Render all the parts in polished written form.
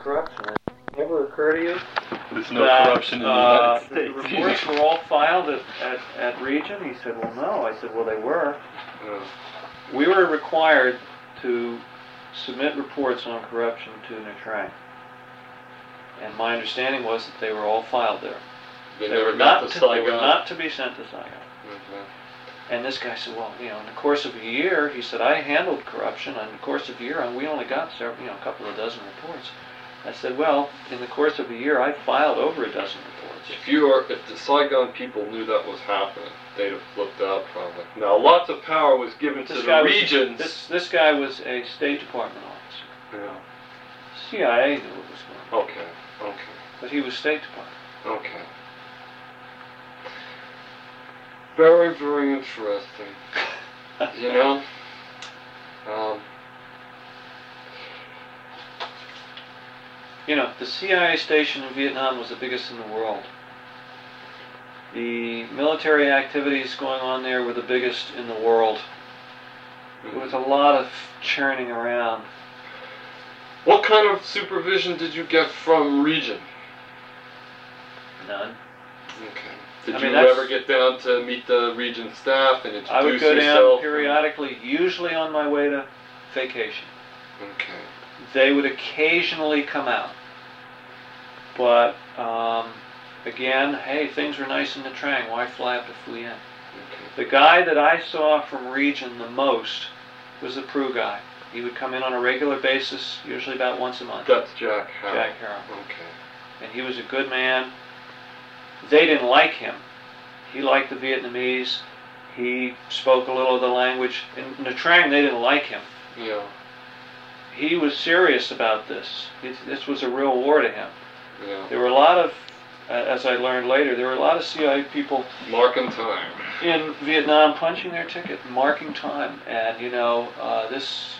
corruption. It never occurred to you There's no that, corruption in the United States. the reports were all filed at Region? He said, well, no. I said, well, they were. Yeah. We were required to submit reports on corruption to Nha Trang. And my understanding was that they were all filed there. They They never were got not to they were Saigon. not to be sent to Saigon. Okay. And this guy said, well, in the course of a year, he said, I handled corruption. In the course of a year, we only got several, a couple of dozen reports. I said, well, in the course of a year, I filed over a dozen reports. If the Saigon people knew that was happening, they'd have flipped out probably. Now, lots of power was given to the regions. This guy was a State Department officer. Yeah. CIA knew what was going on. Okay. But he was State Department. Okay. Very, very interesting. You know? The CIA station in Vietnam was the biggest in the world. The military activities going on there were the biggest in the world. There was a lot of churning around. What kind of supervision did you get from Region? None. Okay. Did I mean, you ever get down to meet the Region staff and introduce yourself? I would go down periodically, usually on my way to vacation. Okay. They would occasionally come out. But, again, hey, things were nice in Nha Trang. Why fly up to Phu Yen? Okay. The guy that I saw from Region the most was the Pru guy. He would come in on a regular basis, usually about once a month. That's Jack Harrell. Jack Harrell. Okay. And he was a good man. They didn't like him. He liked the Vietnamese. He spoke a little of the language. In Nha Trang, they didn't like him. Yeah. He was serious about this. This was a real war to him. Yeah. There were a lot of, as I learned later, there were a lot of CIA people marking time in Vietnam punching their ticket, marking time, and this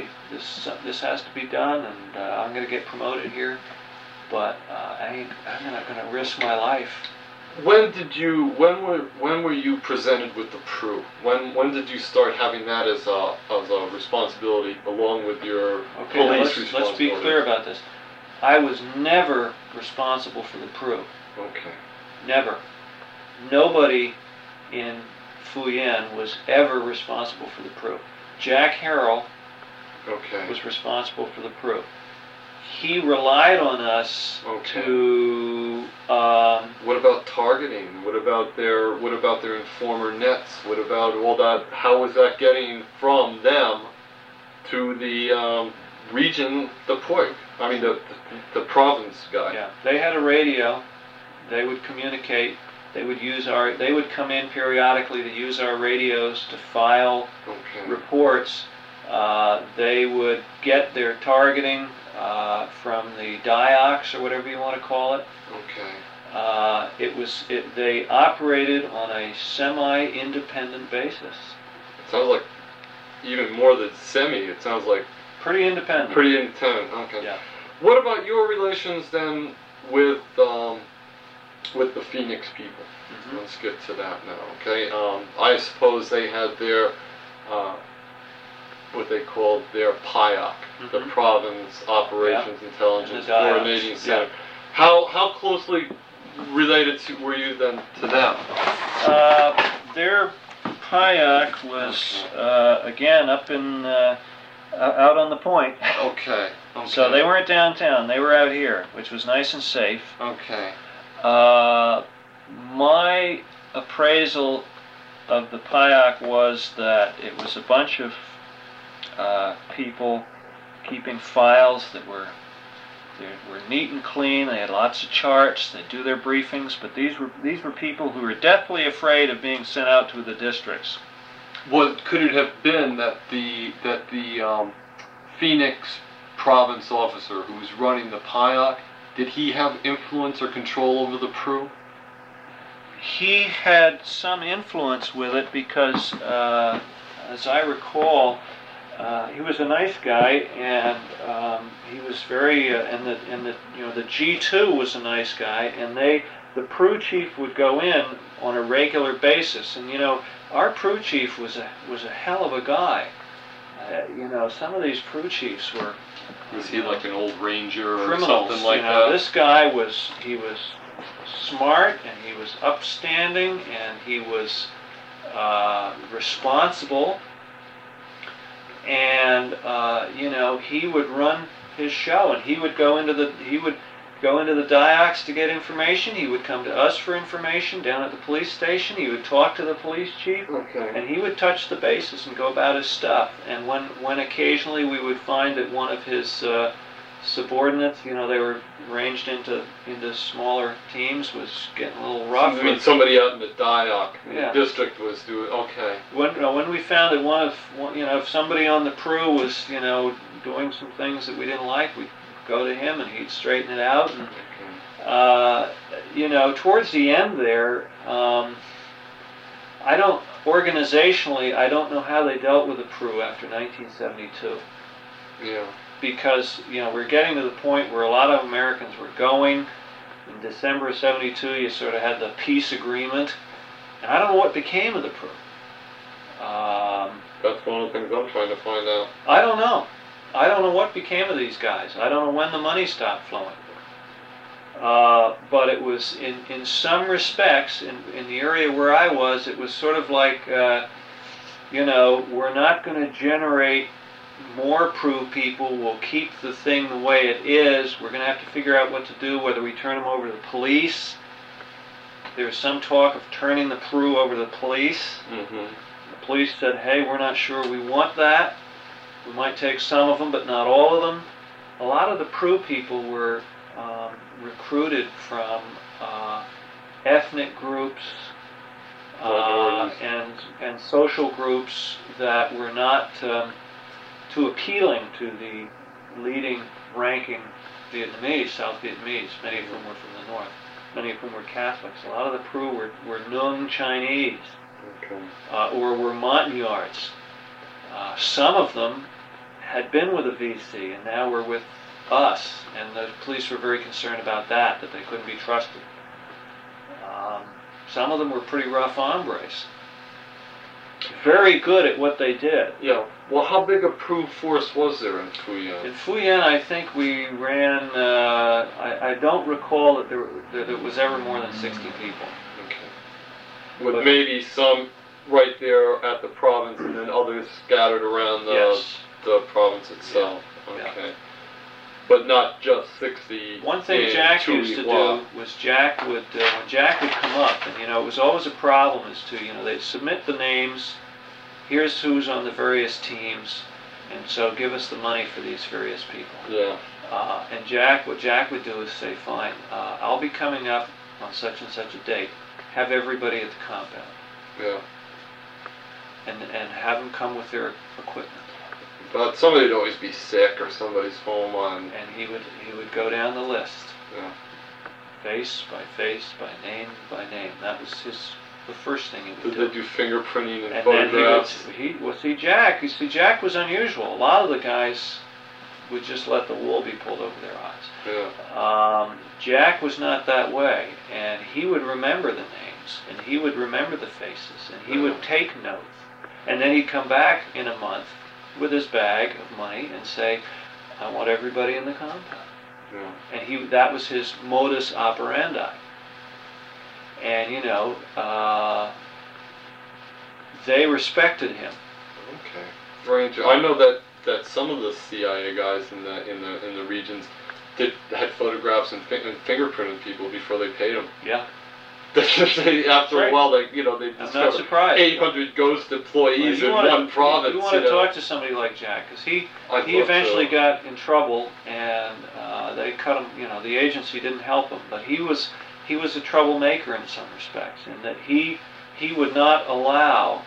has to be done, and I'm going to get promoted here, but I'm not going to risk my life. When were you presented with the Pru? When did you start having that as a responsibility along with your police responsibility? Let's be clear about this. I was never responsible for the Pru. Okay. Never. Nobody in Phu Yen was ever responsible for the Pru. Jack Harrell was responsible for the Pru. He relied on us to. What about targeting? What about their informer nets? What about all that? How was that getting from them to the region, the POIG? I mean, the province guy. Yeah, they had a radio. They would communicate. They would come in periodically to use our radios to file reports. They would get their targeting from the diox or whatever you want to call it. Okay. They operated on a semi-independent basis. It sounds like even more than semi. It sounds like pretty independent. Pretty independent. Okay. Yeah. What about your relations then with the Phoenix people? Mm-hmm. Let's get to that now. Okay. I suppose they had their what they called their PIOC, the Province Operations Intelligence Coordinating Center. Yeah. How closely related were you then to them? Their PIOC was again up in out on the point. Okay. So they weren't downtown; they were out here, which was nice and safe. Okay. My appraisal of the PIOC was that it was a bunch of people keeping files that were neat and clean. They had lots of charts. They do their briefings, but these were people who were deathly afraid of being sent out to the districts. Could it have been that the Phoenix province officer who was running the PIOC, did he have influence or control over the Pru? He had some influence with it because, as I recall, he was a nice guy, and he was very, the G2 was a nice guy, and the Pru chief would go in on a regular basis, and our Pru chief was a hell of a guy. some of these crew chiefs were. Was he like an old ranger or criminals, something like that? This guy was smart, and he was upstanding, and he was responsible, and he would run his show, and he would go into the diox to get information. He would come to us for information down at the police station. He would talk to the police chief, and he would touch the bases and go about his stuff. And when occasionally we would find that one of his subordinates, they were ranged into smaller teams, was getting a little rough. I mean, somebody out in the dioc, yeah. The district was doing okay. When we found that if somebody on the crew was doing some things that we didn't like, we'd go to him and he'd straighten it out. And towards the end there, organizationally, I don't know how they dealt with the crew after 1972. Yeah. Because we're getting to the point where a lot of Americans were going. In December of '72, you sort of had the peace agreement, and I don't know what became of the crew. That's one of the things I'm trying to find out. I don't know. I don't know what became of these guys. I don't know when the money stopped flowing. But it was, in some respects, in the area where I was, it was sort of like, we're not going to generate more crew people. We'll keep the thing the way it is. We're going to have to figure out what to do, whether we turn them over to the police. There's some talk of turning the crew over to the police. Mm-hmm. The police said, hey, we're not sure we want that. We might take some of them, but not all of them. A lot of the crew people were recruited from ethnic groups and social groups that were not too appealing to the leading ranking Vietnamese, South Vietnamese. Many of whom were from the north. Many of whom were Catholics. A lot of the crew were Nung Chinese, or were Montagnards. Some of them had been with the VC and now were with us, and the police were very concerned about that they couldn't be trusted. Some of them were pretty rough hombres. Very good at what they did. Yeah. Well, how big a crew force was there in Phu Yen? In Phu Yen, I think we ran, I don't recall that there was ever more than 60 people. Okay. With maybe some right there at the province and then others scattered around the province itself. Yeah. Okay. But not just 60. One thing Jack used to do was Jack would, when Jack would come up, and it was always a problem as to, they'd submit the names, here's who's on the various teams, and so give us the money for these various people. Yeah. And what Jack would do is say, fine, I'll be coming up on such and such a date, have everybody at the compound. Yeah. And have them come with their equipment. But somebody'd always be sick or somebody's home on. And he would go down the list. Yeah. Face by face, by name by name. That was the first thing he would do. Did they do fingerprinting and photographs? Then Jack was unusual. A lot of the guys would just let the wool be pulled over their eyes. Yeah. Jack was not that way, and he would remember the names, and he would remember the faces, and he would take notes. And then he'd come back in a month with his bag of money and say, I want everybody in the compound. Yeah. And that was his modus operandi. And, they respected him. Okay. Very interesting. I know that some of the CIA guys in the regions had photographs and fingerprinted people before they paid them. Yeah. After a while, they discovered 800 ghost employees in one province. You want to talk to somebody like Jack, because he eventually got in trouble, and they cut him. The agency didn't help him, but he was a troublemaker in some respects, in that he would not allow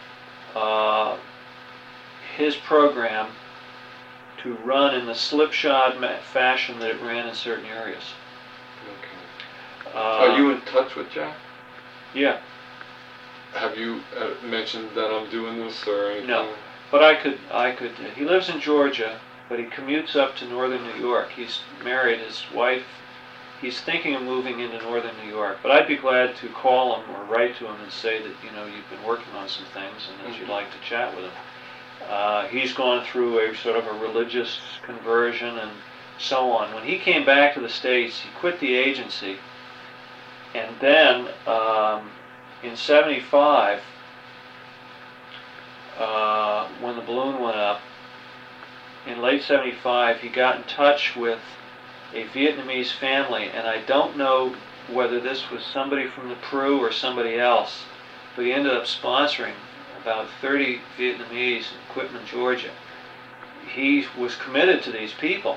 his program to run in the slipshod fashion that it ran in certain areas. Okay. Are you in touch with Jack? Yeah. Have you mentioned that I'm doing this or anything? No, but I could. He lives in Georgia, but he commutes up to northern New York. He's married. His wife. He's thinking of moving into northern New York. But I'd be glad to call him or write to him and say that you've been working on some things and that you'd like to chat with him. He's gone through a sort of a religious conversion and so on. When he came back to the States, he quit the agency, and then in '75, when the balloon went up, in late '75, he got in touch with a Vietnamese family, and I don't know whether this was somebody from the Peru or somebody else, but he ended up sponsoring about 30 Vietnamese in Quitman, Georgia. He was committed to these people,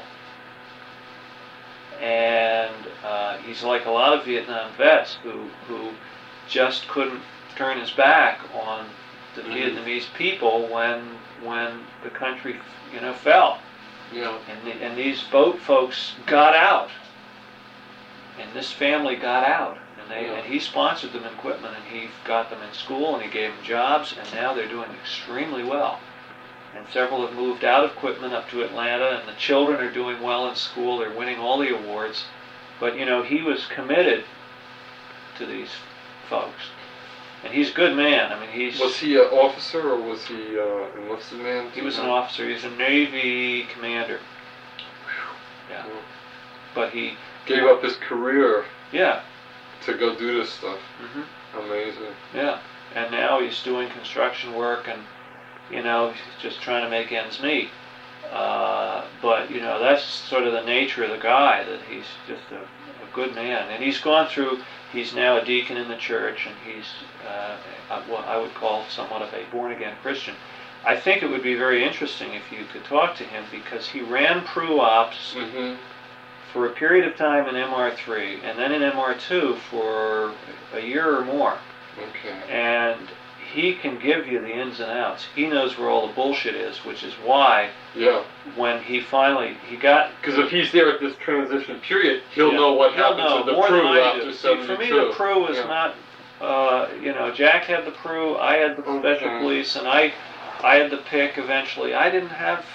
and he's like a lot of Vietnam vets who just couldn't turn his back on the Vietnamese people when the country, fell. Yeah. And these boat folks got out, and this family got out, and he sponsored them in Quitman, and he got them in school, and he gave them jobs, and now they're doing extremely well. And several have moved out of Quitman up to Atlanta, and the children are doing well in school. They're winning all the awards. But, he was committed to these folks. And he's a good man. I mean, Was he an officer or was he enlisted man? He was an officer. He was a Navy commander. Yeah. Cool. But he gave up his career. Yeah. To go do this stuff. Mm-hmm. Amazing. Yeah. And now he's doing construction work, and he's just trying to make ends meet. But that's sort of the nature of the guy, that he's just a good man. And he's now a deacon in the church, and he's what I would call somewhat of a born-again Christian. I think it would be very interesting if you could talk to him, because he ran Peru Ops for a period of time in MR3, and then in MR2 for a year or more. Okay. And he can give you the ins and outs. He knows where all the bullshit is, which is why when he got... Because if he's there at this transition period, he'll know what happened to the Peru after 72. For me, the Peru was not... Jack had the Peru, I had the Special Police, and I had the pick eventually. I didn't have,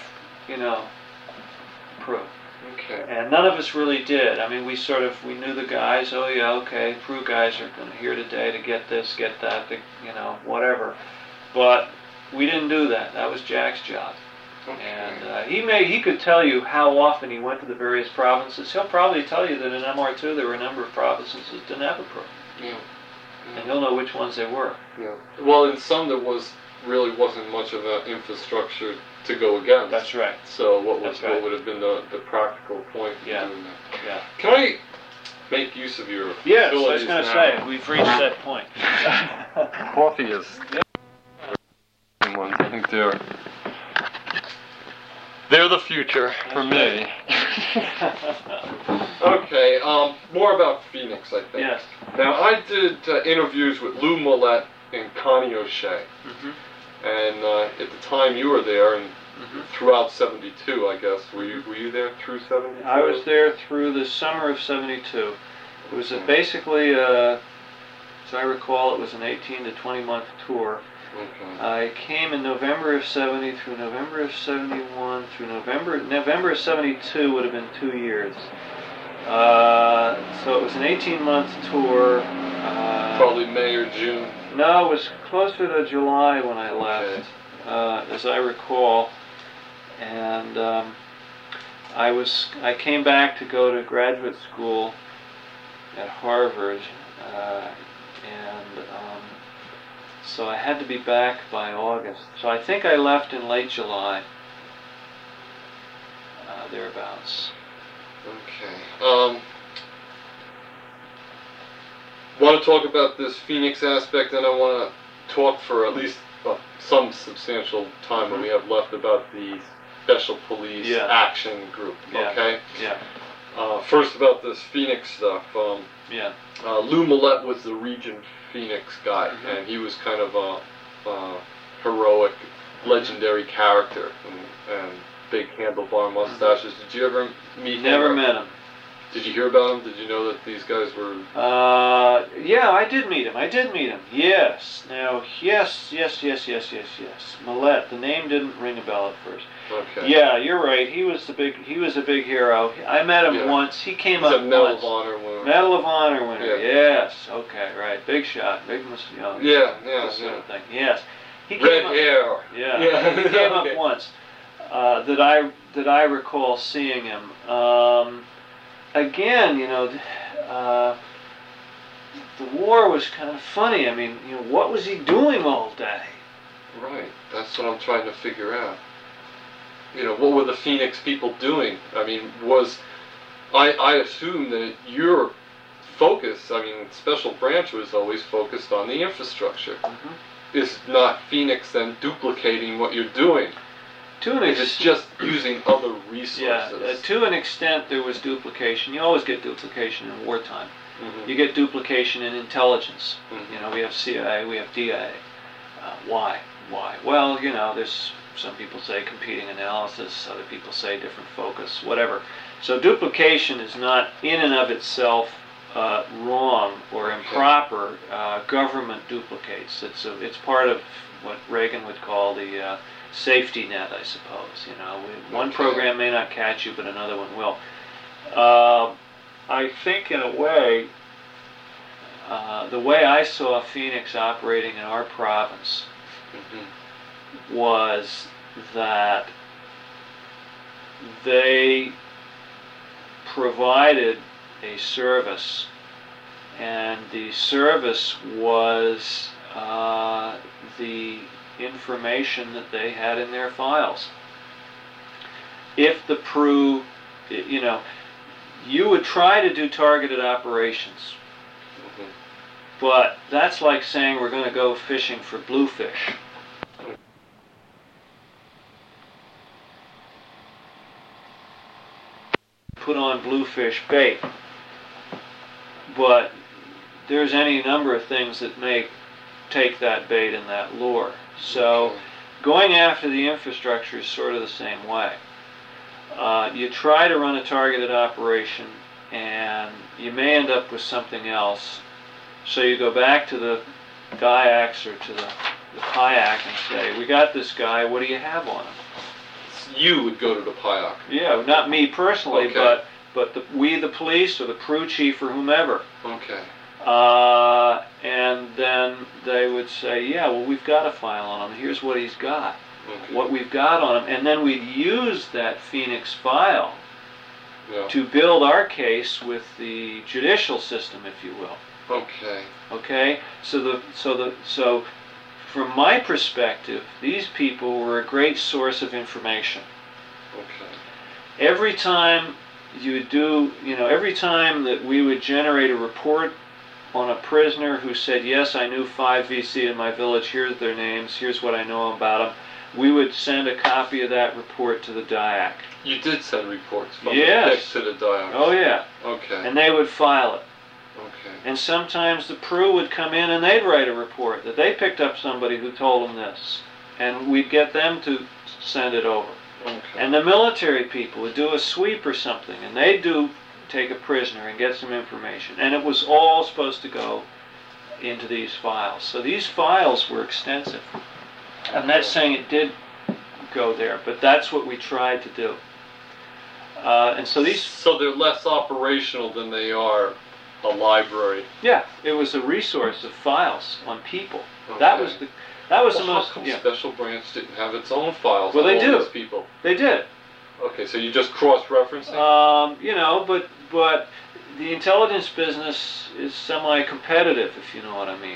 Peru. Okay. And none of us really did. I mean, we knew the guys. Oh yeah, okay, Peru guys are here today to get this, get that, whatever. But we didn't do that. That was Jack's job. Okay. And he could tell you how often he went to the various provinces. He'll probably tell you that in MR2 there were a number of provinces that didn't have a Peru. Yeah. And he'll know which ones they were. Yeah. Well, in some there really wasn't much of an infrastructure to go against. That's right. So what would have been the practical point of doing that? Yeah. Can I make use of your Yes, I was going to say, we've reached that point. Coffee is ones. I think they're the future for me. Okay, more about Phoenix, I think. Yes. Now, I did interviews with Lou Millette and Connie O'Shea. And at the time you were there, and throughout '72, I guess. Were you there through '72? I was there through the summer of '72. It was basically, as I recall, it was an 18 to 20 month tour. Okay. I came in November of '70 through November of '71 through November of '72 would have been 2 years. So it was an 18-month tour. Probably May or June. No, it was closer to July when I left, as I recall. And I came back to go to graduate school at Harvard, and so I had to be back by August. So I think I left in late July, thereabouts. Okay. Want to talk about this Phoenix aspect, and I want to talk for at least some substantial time that we have left about the Special Police Action Group. Okay. Yeah. First about this Phoenix stuff. Lou Millette was the Region Phoenix guy, and he was kind of a heroic, legendary character, and big handlebar mustaches. Did you ever meet him? Never met him. Did you hear about him? Did you know that these guys were... Yeah, I did meet him. Yes. Now, yes. Millette. The name didn't ring a bell at first. Okay. Yeah, you're right. He was a big hero. I met him once. He came up once. Medal of Honor winner. Medal of Honor winner. Yeah. Yes. Okay. Right. Big shot. Big, this sort of thing. Yes. He Red came up, hair. yeah, he came Okay. up once that I recall seeing him. Again, the war was kind of funny. I mean, what was he doing all day? Right. That's what I'm trying to figure out. What were the Phoenix people doing? I mean, I assume that your focus, Special Branch was always focused on the infrastructure. Mm-hmm. Is not Phoenix then duplicating what you're doing? To an It's just using other resources. Yeah, to an extent there was duplication. You always get duplication in wartime. Mm-hmm. You get duplication in intelligence. Mm-hmm. We have CIA, we have DIA. Why? Well, there's some people say competing analysis, other people say different focus, whatever. So duplication is not in and of itself wrong or improper. Government duplicates. It's part of what Reagan would call the safety net, I suppose. One program may not catch you, but another one will. I think in a way, the way I saw Phoenix operating in our province was that they provided a service, and the service was the information that they had in their files. If the PRU, you would try to do targeted operations, but that's like saying we're going to go fishing for bluefish. Put on bluefish bait, but there's any number of things that may take that bait and that lure. So going after the infrastructure is sort of the same way. You try to run a targeted operation and you may end up with something else. So you go back to the DIACs or to the PIAC and say, we got this guy, what do you have on him? You would go to the PIAC. Yeah, not me personally, Okay. but we, the police, or the PRU chief, or whomever. Okay. And then they would say, yeah, well, we've got a file on him. Here's what he's got. Okay. What we've got on him. And then we'd use that Phoenix file Yeah. to build our case with the judicial system, if you will. Okay. Okay? So from my perspective, these people were a great source of information. Okay. Every time every time that we would generate a report on a prisoner who said, yes, I knew 5 VC in my village, here's their names, here's what I know about them, we would send a copy of that report to the DIAC. You did send reports from Yes. the PIC to the DIAC. Oh yeah. Okay. And they would file it. Okay. And sometimes the PRU would come in and they'd write a report that they picked up somebody who told them this. And we'd get them to send it over. Okay. And the military people would do a sweep or something, and they'd take a prisoner and get some information. And it was all supposed to go into these files. So these files were extensive. I'm not saying it did go there, but that's what we tried to do. And so these... So they're less operational than they are a library. Yeah, it was a resource of files on people. Okay. That was the Well, most... how come Yeah, Special Branch didn't have its own files Well, on they all do. these people? they did. Okay, so you just cross-referencing? But the intelligence business is semi-competitive, if you know what I mean.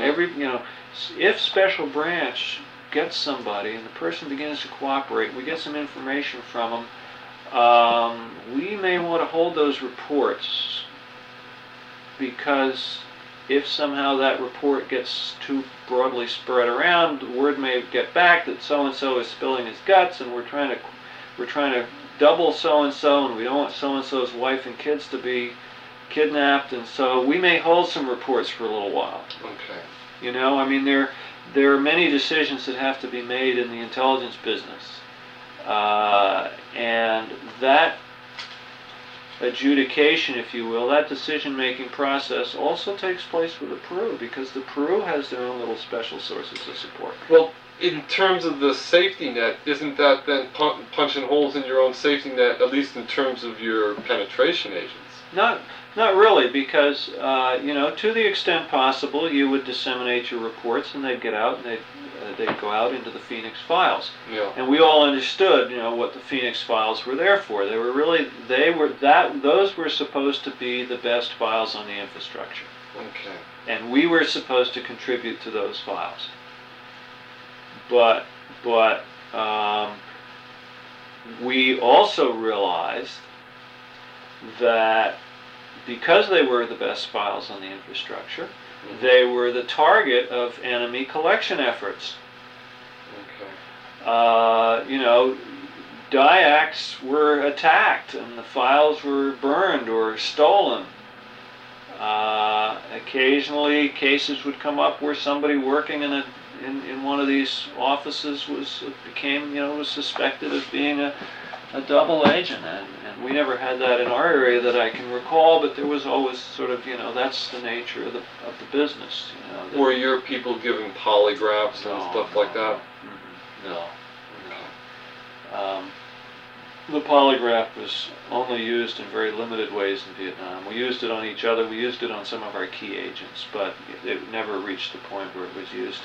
If Special Branch gets somebody and the person begins to cooperate, we get some information from them, we may want to hold those reports, because if somehow that report gets too broadly spread around, the word may get back that so-and-so is spilling his guts, and we're trying to double so-and-so, and we don't want so-and-so's wife and kids to be kidnapped, and so we may hold some reports for a little while. Okay. There are many decisions that have to be made in the intelligence business, and that adjudication, if you will, that decision-making process also takes place with the PRU, because the PRU has their own little special sources of support. Well, in terms of the safety net, isn't that then punching holes in your own safety net, at least in terms of your penetration agents? Not really, because to the extent possible, you would disseminate your reports, and they'd get out, and they'd go out into the Phoenix files. Yeah. And we all understood, what the Phoenix files were there for. Those were supposed to be the best files on the infrastructure. Okay. And we were supposed to contribute to those files. But we also realized that because they were the best files on the infrastructure, they were the target of enemy collection efforts. Okay. DIACs were attacked and the files were burned or stolen. Occasionally, cases would come up where somebody working in one of these offices was suspected of being a double agent, and we never had that in our area that I can recall, but there was always sort of, that's the nature of the business. Were your people giving polygraphs and stuff like that? No. The polygraph was only used in very limited ways in Vietnam. We used it on each other. We used it on some of our key agents, but it never reached the point where it was used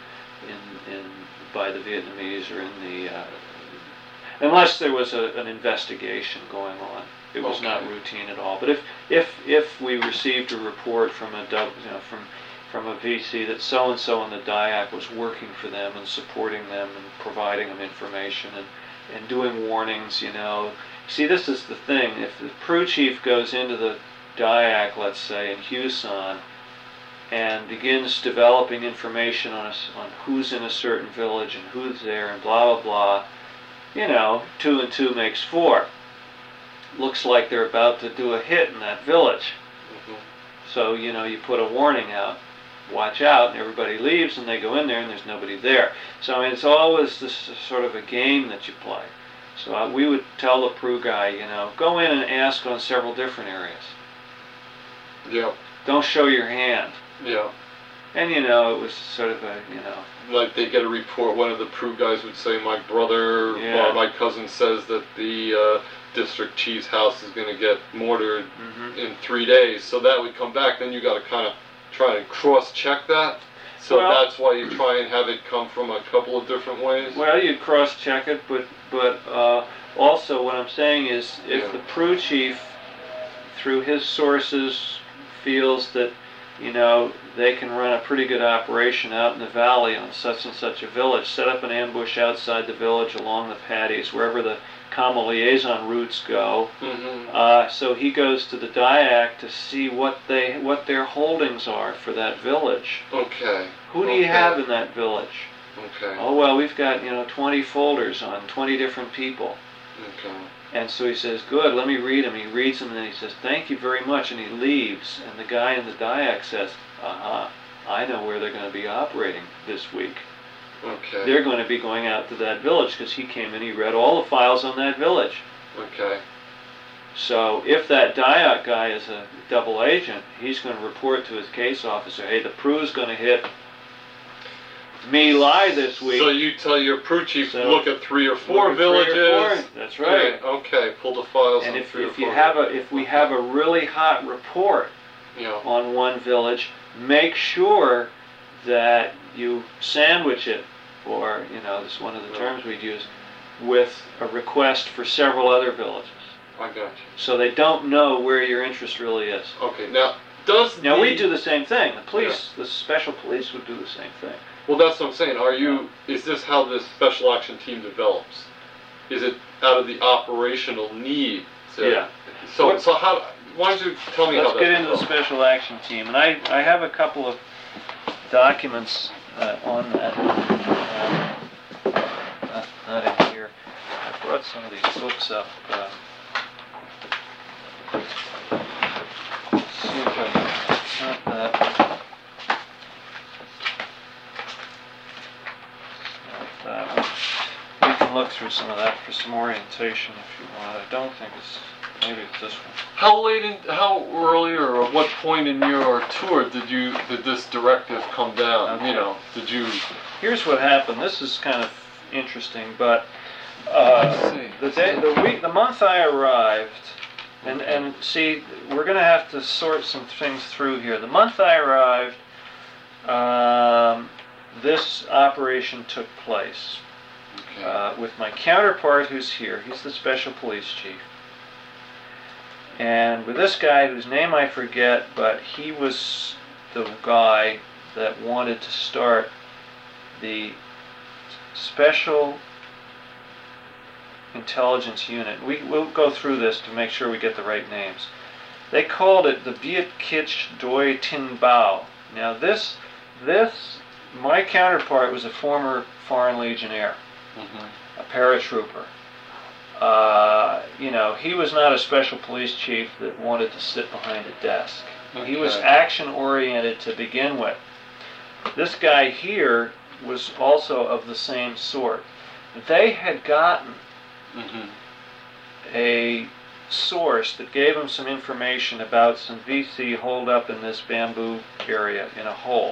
by the Vietnamese or in the unless there was an investigation going on. It was not routine at all. But if we received a report from from a VC that so and so in the DIAC was working for them and supporting them and providing them information and doing warnings, See, this is the thing. If the PRU chief goes into the DIAC, let's say, in Huson, and begins developing information on who's in a certain village and who's there and blah, blah, blah, 2 and 2 makes 4. Looks like they're about to do a hit in that village. So, you put a warning out. Watch out, and everybody leaves, and they go in there, and there's nobody there. So, it's always this sort of a game that you play. So we would tell the PRU guy, go in and ask on several different areas. Yeah. Don't show your hand. Yeah. And, it was sort of a, Like they get a report, one of the PRU guys would say, my brother or my cousin says that the district chief's house is going to get mortared in 3 days. So that would come back, then you got to kind of try and cross-check that. So that's why you try and have it come from a couple of different ways? Well, you'd cross-check it, but also what I'm saying is if the PRU chief, through his sources, feels that, they can run a pretty good operation out in the valley on such and such a village, set up an ambush outside the village along the paddies, wherever the comma liaison routes go. So he goes to the DIAC to see what their holdings are for that village. Okay. Who do you have in that village? Okay. Oh, well, we've got, 20 folders on 20 different people. Okay. And so he says, good, let me read them. He reads them, and then he says, thank you very much, and he leaves. And the guy in the DIAC says, I know where they're going to be operating this week. Okay. They're going to be going out to that village, because he came in, he read all the files on that village. Okay. So if that DIAC guy is a double agent, he's going to report to his case officer, hey, the PRU's going to hit My Lai this week. So you tell your PRU chief to look at 3 or 4 villages. 3 or 4. That's right. Okay, pull the files and on if 3 or 4. if we have a really hot report on one village, make sure that you sandwich it, or this is one of the terms we'd use, with a request for several other villages. I got you. So they don't know where your interest really is. Okay, now we do the same thing. The police, the special police would do the same thing. Well, that's what I'm saying. Is this how this special action team develops? Is it out of the operational need? Yeah. So how? Why don't you tell me how that? Let's get into the special action team, and I have a couple of documents on that. Not in here. I brought some of these books up. Let's see if I got that. Not that one. You can look through some of that for some orientation if you want. I don't think maybe it's this one. How early or at what point in your tour did this directive come down? Okay. Here's what happened. This is kind of interesting, but the month I arrived, And see, we're going to have to sort some things through here. The month I arrived, this operation took place. Okay. With my counterpart who's here. He's the special police chief. And with this guy whose name I forget, but he was the guy that wanted to start the Special Intelligence Unit. We'll go through this to make sure we get the right names. They called it the Viet Kich Doi Tin Bao. Now this, my counterpart was a former Foreign Legionnaire, a paratrooper. He was not a special police chief that wanted to sit behind a desk. He was action-oriented to begin with. This guy here was also of the same sort. They had gotten a source that gave them some information about some VC holed up in this bamboo area in a hole.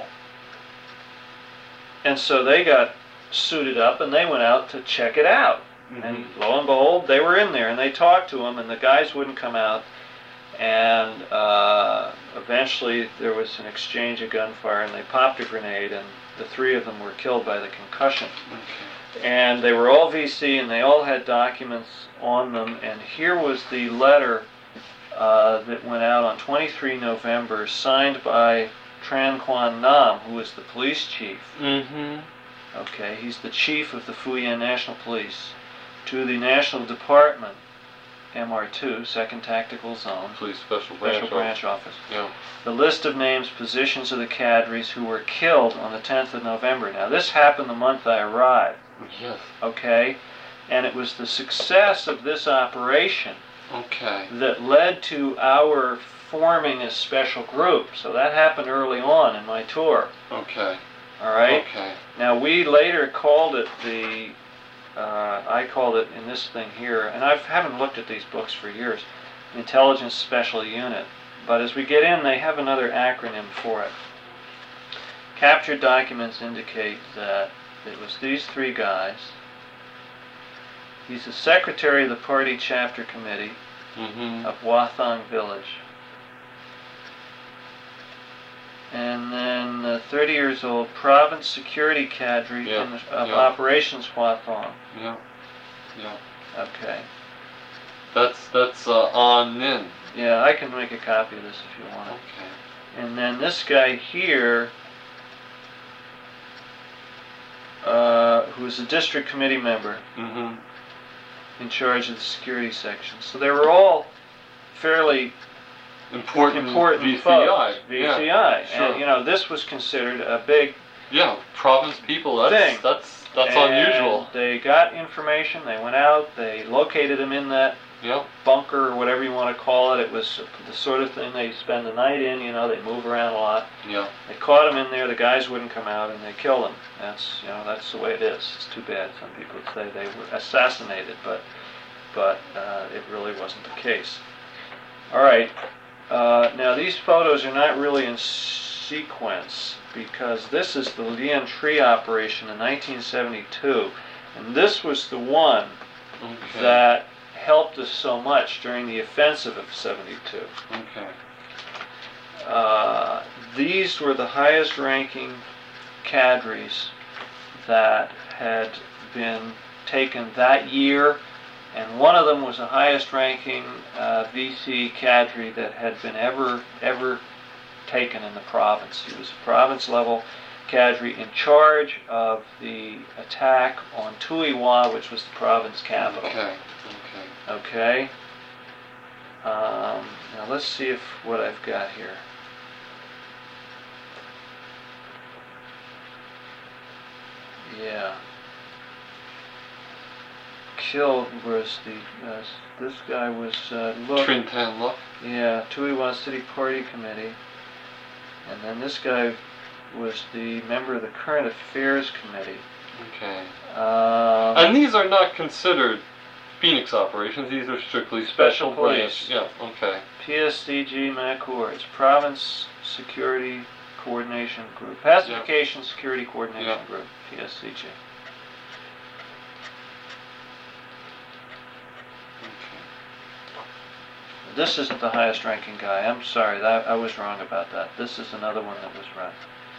And so they got suited up and they went out to check it out. And lo and behold, they were in there, and they talked to them, and the guys wouldn't come out. And eventually there was an exchange of gunfire, and they popped a grenade, and the three of them were killed by the concussion. And they were all VC, and they all had documents on them. And here was the letter that went out on 23 November, signed by Tran Quan Nam, who was the police chief. Okay, he's the chief of the Phu Yen National Police. To the National Department, MR2, 2nd Tactical Zone, Police Special Branch Office. Yeah. The list of names, positions of the cadres who were killed on the 10th of November. Now this happened the month I arrived. Yes. Okay? And it was the success of this operation that led to our forming a special group. So that happened early on in my tour. Okay. All right? Okay. Now we later called it the I called it in this thing here, and I haven't looked at these books for years, Intelligence Special Unit. But as we get in, they have another acronym for it. Captured documents indicate that it was these three guys. He's the secretary of the party chapter committee of Wathong Village. And then 30 years old, province security cadre of Operations Hua-Thong. Yeah. Okay. That's on Nin. Yeah, I can make a copy of this if you want. Okay. And then this guy here, who's a district committee member in charge of the security section. So they were all fairly important folks. VCI. Yeah, sure. And this was considered a big province people. Thing. That's unusual. They got information. They went out. They located him in that bunker or whatever you want to call it. It was the sort of thing they spend the night in. They move around a lot. Yeah. They caught him in there. The guys wouldn't come out, and they killed him. That's the way it is. It's too bad. Some people would say they were assassinated, but it really wasn't the case. All right. Now these photos are not really in sequence because this is the Lian Tree operation in 1972, and this was the one that helped us so much during the offensive of '72. Okay. These were the highest ranking cadres that had been taken that year. And one of them was the highest ranking VC cadre that had been ever taken in the province. He was a province level cadre in charge of the attack on Tuiwa, which was the province capital. Okay. Now let's see what I've got here. Yeah. Killed was this guy was Look. Trintan Look. Yeah, Tuiwa City Party Committee, and then this guy was the member of the Current Affairs Committee. Okay. And these are not considered Phoenix operations. These are strictly special police. Yeah. Okay. PSCG Macor. It's Province Security Coordination Group. Pacification Security Coordination Group. PSCG. this isn't the highest ranking guy. I'm sorry, I was wrong about that. This is another one that was run.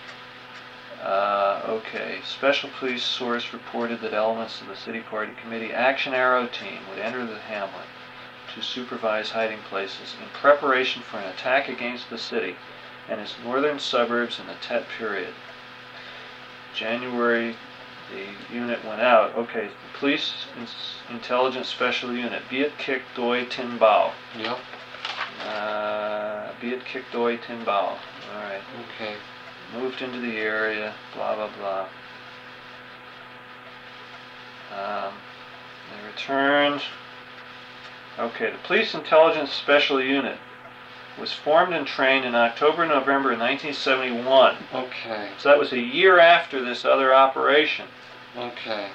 Okay, special police source reported that elements of the City Party Committee Action Arrow team would enter the hamlet to supervise hiding places in preparation for an attack against the city and its northern suburbs in the Tet period. January, the unit went out. Okay, the Police Intelligence Special Unit, Biet Kik Doi Tin Bao. Yep. Biet Kik Doi Tin Bao. Alright. Okay. Moved into the area, blah, blah, blah. They returned. Okay, the Police Intelligence Special Unit was formed and trained in October-November 1971. Okay. So that was a year after this other operation. Okay.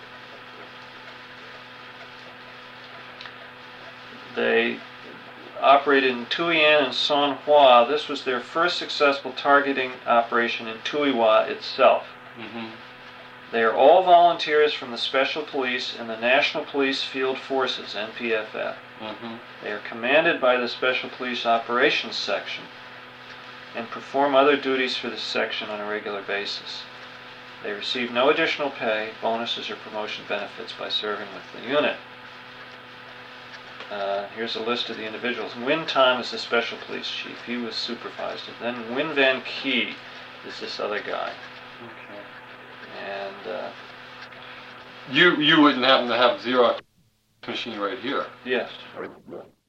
They operated in Tuian and Son Hua. This was their first successful targeting operation in Tuiwa itself. Mm-hmm. They are all volunteers from the Special Police and the National Police Field Forces, NPFF. Mm-hmm. They are commanded by the Special Police Operations Section and perform other duties for this section on a regular basis. They receive no additional pay, bonuses, or promotion benefits by serving with the unit. Here's a list of the individuals. Nguyen Tam is the Special Police Chief. He was supervised. And then Nguyen Van Key is this other guy. Okay. And you wouldn't happen to have Xerox machine right here? yes.